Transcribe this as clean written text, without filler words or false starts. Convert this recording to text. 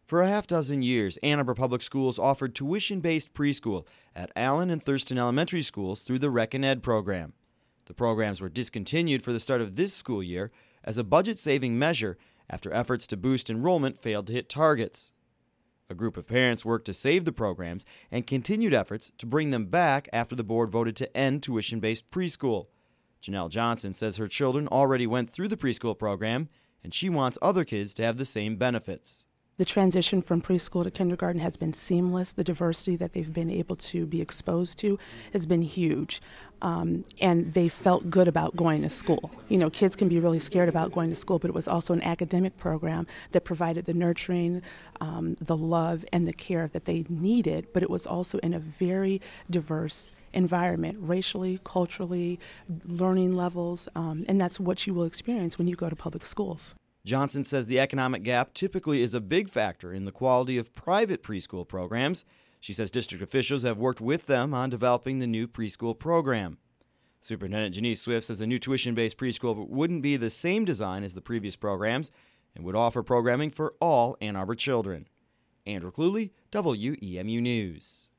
For a half dozen years, Ann Arbor Public Schools offered tuition-based preschool at Allen and Thurston Elementary Schools through the Rec and Ed program. The programs were discontinued for the start of this school year as a budget-saving measure after efforts to boost enrollment failed to hit targets. A group of parents worked to save the programs and continued efforts to bring them back after the board voted to end tuition-based preschool. Janelle Johnson says her children already went through the preschool program, and she wants other kids to have the same benefits. The transition from preschool to kindergarten has been seamless. The diversity that they've been able to be exposed to has been huge. And they felt good about going to school. You know, kids can be really scared about going to school, but it was also an academic program that provided the nurturing, the love, and the care that they needed, but it was also in a very diverse environment, racially, culturally, learning levels, and that's what you will experience when you go to public schools. Johnson says the economic gap typically is a big factor in the quality of private preschool programs. She says district officials have worked with them on developing the new preschool program. Superintendent Janice Swift says the new tuition-based preschool wouldn't be the same design as the previous programs and would offer programming for all Ann Arbor children. Andrew Cluley, WEMU News.